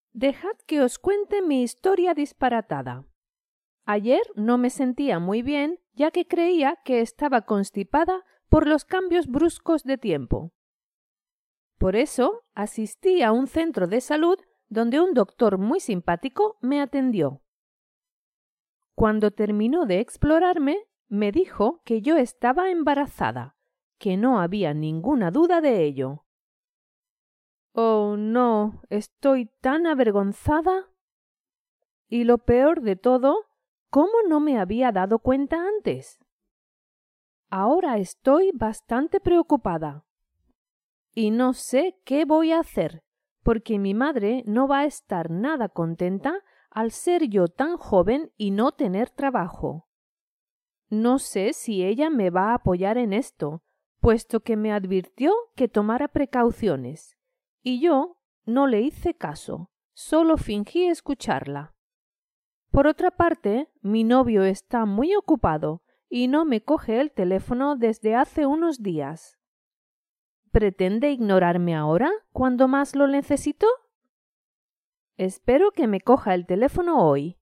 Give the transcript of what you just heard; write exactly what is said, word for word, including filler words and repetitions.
Dejad que os cuente mi historia disparatada. Ayer no me sentía muy bien, ya que creía que estaba constipada por los cambios bruscos de tiempo. Por eso asistí a un centro de salud donde un doctor muy simpático me atendió. Cuando terminó de explorarme, me dijo que yo estaba embarazada, que no había ninguna duda de ello. Oh, no, estoy tan avergonzada. Y lo peor de todo, ¿cómo no me había dado cuenta antes? Ahora estoy bastante preocupada. Y no sé qué voy a hacer, porque mi madre no va a estar nada contenta al ser yo tan joven y no tener trabajo. No sé si ella me va a apoyar en esto, puesto que me advirtió que tomara precauciones, y yo no le hice caso, solo fingí escucharla. Por otra parte, mi novio está muy ocupado y no me coge el teléfono desde hace unos días. ¿Pretende ignorarme ahora, cuando más lo necesito? Espero que me coja el teléfono hoy.